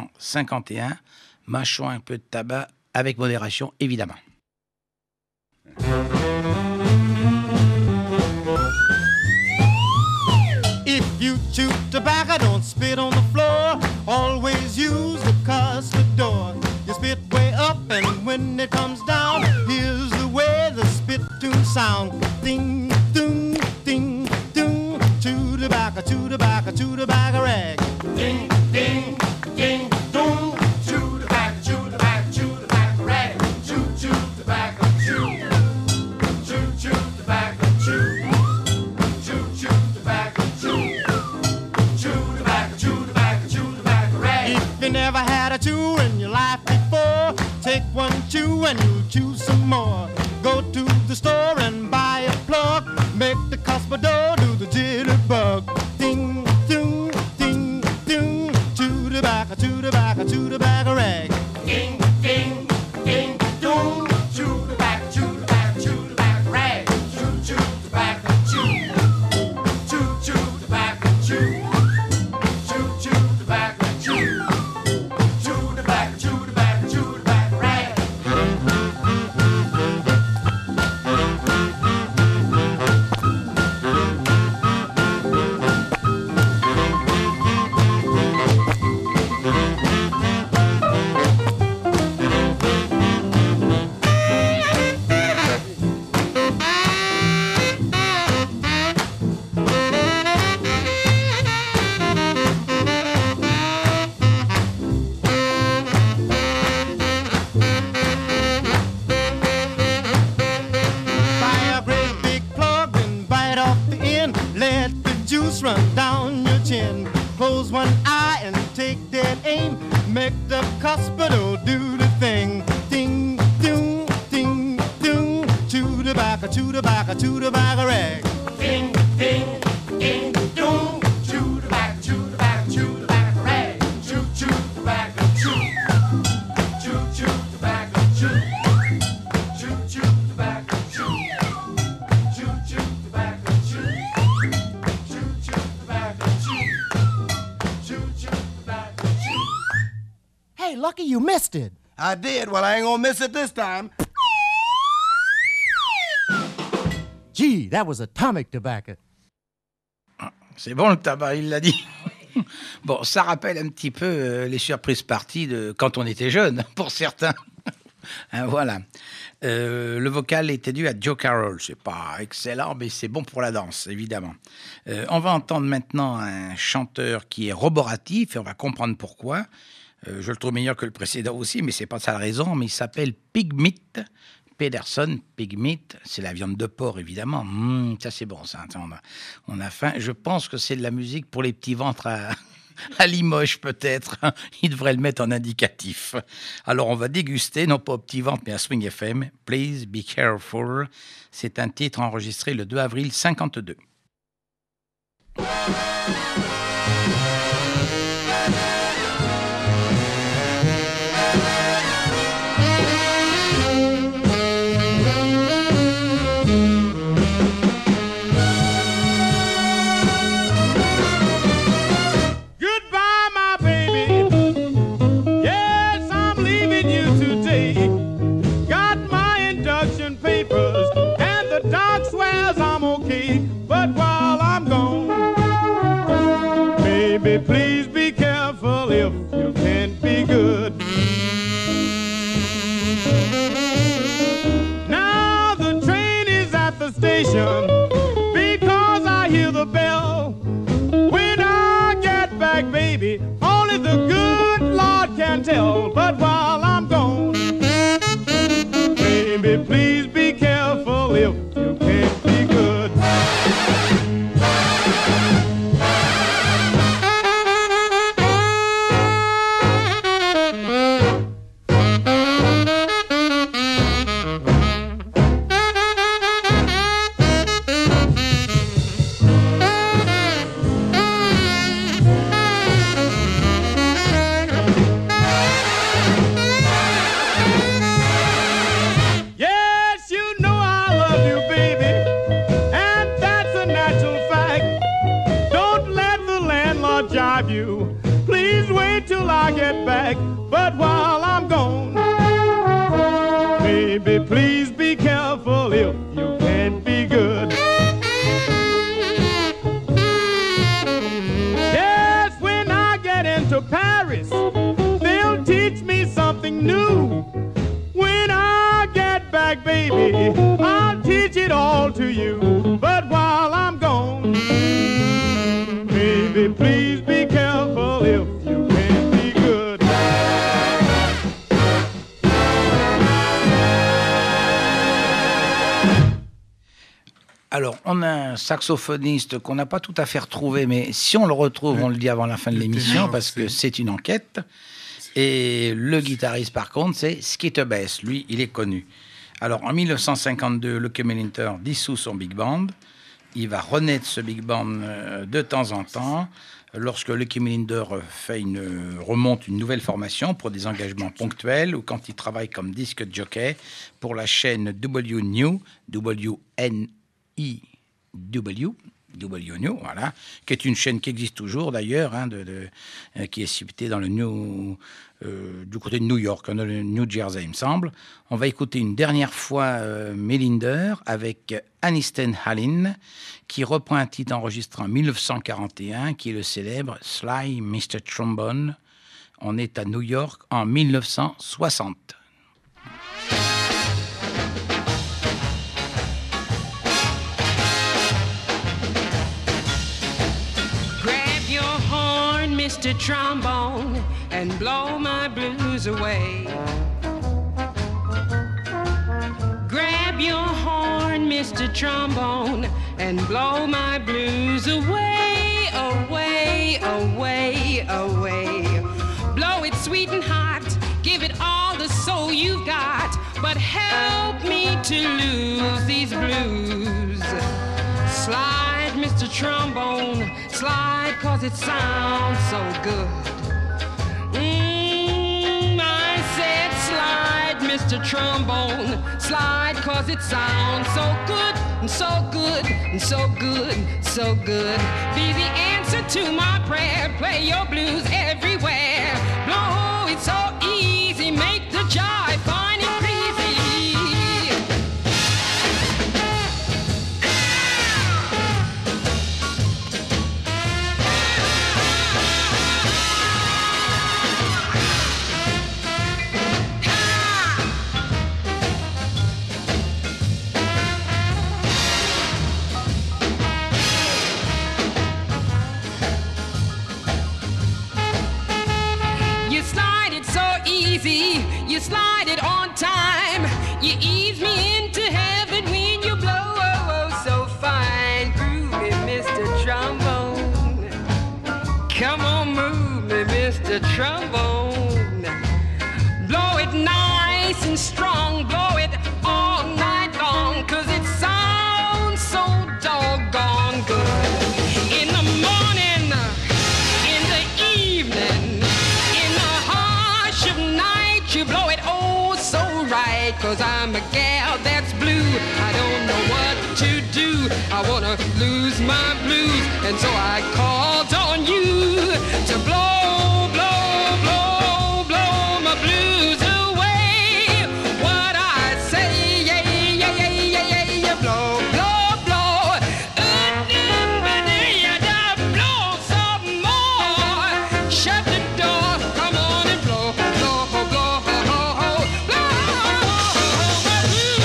1951, mâchons un peu de tabac avec modération évidemment. If you chew tobacco, don't spit on the floor. Always use the custard door. You spit way up, and when it comes down, here's the way the spit tune sound. Ding, ding, ding, ding. Chew tobacco, chew tobacco, chew tobacco rag. Ding, ding, ding, dong. Chew tobacco, chew tobacco, chew tobacco rag. Chew, chew tobacco, chew. Chew, chew tobacco, chew. Chew, chew tobacco, chew. Chew tobacco, chew tobacco, chew tobacco rag. If you never had a chew in your life before, take one chew and you'll chew some more. Go to the store and buy a plug. Make the cuspidor do the jitterbug. Ding, ding, ding, ding. Chew tobacco, chew tobacco, chew tobacco rag. Ding, ding, ding, dong. Chew tobacco, chew tobacco, chew tobacco rag. Chew, chew tobacco, chew. Chew, chew tobacco, chew. Chew, chew tobacco, chew. Chew tobacco, chew tobacco, chew tobacco rag. Buy a great big plug and bite off the end. Let the juice run down your chin. Close one eye and take dead aim. Make the cuspidor do the thing. Ding, ding, ding, ding. Chew tobacco, chew tobacco, chew tobacco rag. Ding, ding, ding, dong. Chew tobacco, chew tobacco, chew tobacco rag. Chew, chew tobacco, chew. Chew, chew tobacco, chew. Chew, chew tobacco, chew. Chew, chew tobacco, chew. Chew, chew tobacco, chew. Chew, chew tobacco, chew. Hey, Lucky, you missed it. I did. Well, I ain't gonna miss it this time. Gee, that was atomic tobacco. C'est bon le tabac, il l'a dit. Bon, ça rappelle un petit peu les surprises parties de quand on était jeune, pour certains. Hein, voilà. Le vocal était dû à Joe Carroll. C'est pas excellent, mais c'est bon pour la danse, évidemment. On va entendre maintenant un chanteur qui est roboratif et on va comprendre pourquoi. Je le trouve meilleur que le précédent aussi, mais c'est pas ça la raison. Mais il s'appelle Pigmeat Pedersen. Pigmeat, c'est la viande de porc, évidemment. Ça, c'est bon, ça. On a faim. Je pense que c'est de la musique pour les petits ventres à Limoges, peut-être. Il devrait le mettre en indicatif. Alors, on va déguster, non pas au petit ventre, mais à Swing FM. Please be careful. C'est un titre enregistré le 2 avril 52. Goodbye, my baby. Yes, I'm leaving you today. Got my induction papers, and the doc swears I'm okay. But while I'm gone, baby, please be careful if you can't be good. Now the train is at the station because I hear the bell. When I get back, baby, only the good Lord can tell. But while I'm gone, baby, please be careful if you can't be good. Baby, please be careful if you can't be good. Yes, when I get into Paris, they'll teach me something new. When I get back, baby, I'll teach it all to you. But while I'm gone, baby, please be careful if you can't be good. Alors, on a un saxophoniste qu'on n'a pas tout à fait retrouvé, mais si on le retrouve, on le dit avant la fin de l'émission, parce que c'est une enquête. Et le guitariste, par contre, c'est Skeeter Bess. Lui, il est connu. Alors, en 1952, Lucky Millinder dissout son big band. Il va renaître ce big band de temps en temps. Lorsque Lucky Millinder remonte une nouvelle formation pour des engagements ponctuels ou quand il travaille comme disque jockey pour la chaîne WNEW, WNEW, voilà, qui est une chaîne qui existe toujours d'ailleurs, hein, qui est située dans le du côté de New York, dans le New Jersey, il me semble. On va écouter une dernière fois Millinder avec Aniston Hallin, qui reprend un titre enregistré en 1941, qui est le célèbre Sly Mr. Trombone. On est à New York en 1960. Mr. Trombone, and blow my blues away. Grab your horn, Mr. Trombone, and blow my blues away, away, away, away. Blow it sweet and hot, give it all the soul you've got, but help me to lose these blues. Slide, Mr. Trombone, slide, 'cause it sounds so good. I said slide, Mr. Trombone, slide, 'cause it sounds so good, and so good, and so good, so good. Be the answer to my prayer, play your blues everywhere. Blow it so easy, make the jive fine and breezy. You slide it on time. You ease me into heaven when you blow so fine. Groovy, Mr. Trombone. Come on, move me, Mr. Trombone. Blow it nice and strong. Blow it all night long, 'cause it sounds so doggone good. In the morning, in the evening, in the hush of night, you blow it oh so right, 'cause I'm a gal that's blue. I don't know what to do. I wanna lose my blues, and so I called on you to blow, blow, blow, blow my blues away. What I say, yeah, yeah, yeah, yeah, yeah, yeah, blow, blow, blow. Blow some more. Shut the door, come on and blow, blow, blow, blow, blow my blues.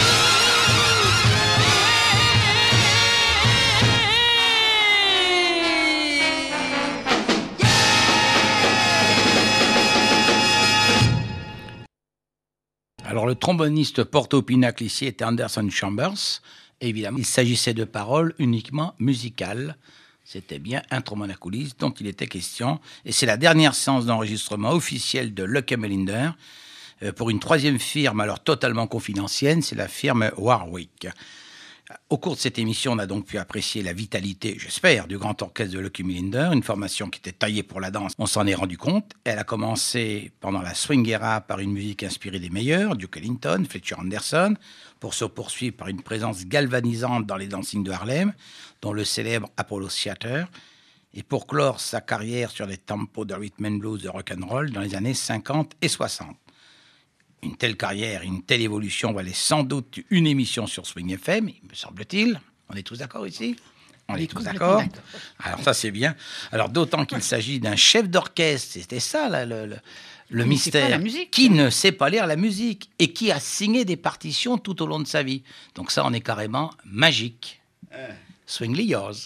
Alors, le tromboniste porté au pinacle ici était Anderson Chambers. Et évidemment, il s'agissait de paroles uniquement musicales. C'était bien un trombone à coulisses dont il était question. Et c'est la dernière séance d'enregistrement officielle de Lucky Millinder pour une troisième firme, alors totalement confidentielle, c'est la firme Warwick. Au cours de cette émission, on a donc pu apprécier la vitalité, j'espère, du grand orchestre de Lucky Millinder, une formation qui était taillée pour la danse, on s'en est rendu compte. Elle a commencé pendant la swing era par une musique inspirée des meilleurs, Duke Ellington, Fletcher Anderson, pour se poursuivre par une présence galvanisante dans les dancings de Harlem, dont le célèbre Apollo Theater, et pour clore sa carrière sur les tempos de rhythm and blues de rock'n'roll dans les années 50 et 60. une telle carrière, une telle évolution valait sans doute une émission sur Swing FM, me semble-t-il. On est tous d'accord ici ? On est tous d'accord. Alors ça, c'est bien. Alors d'autant qu'il s'agit d'un chef d'orchestre, c'était ça là, le mystère, qui ne sait pas lire la musique et qui a signé des partitions tout au long de sa vie. Donc ça, on est carrément magique. Swingly yours.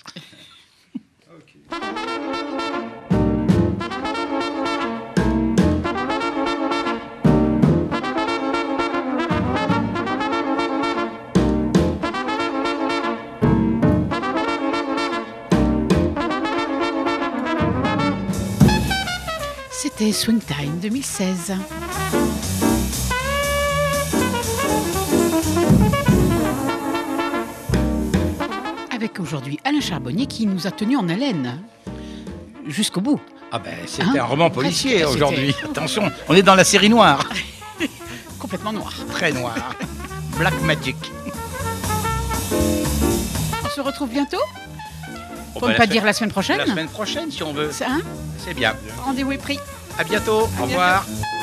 C'était Swing Time 2016. Avec aujourd'hui Alain Charbonnier qui nous a tenus en haleine jusqu'au bout. Ah ben c'était un roman policier aujourd'hui. Attention, on est dans la série noire. Complètement noir. Très noir. Black Magic. On se retrouve bientôt. Pour ne pas dire la semaine prochaine. La semaine prochaine si on veut. C'est bien. C'est bien. Rendez-vous est pris. À bientôt. Au revoir.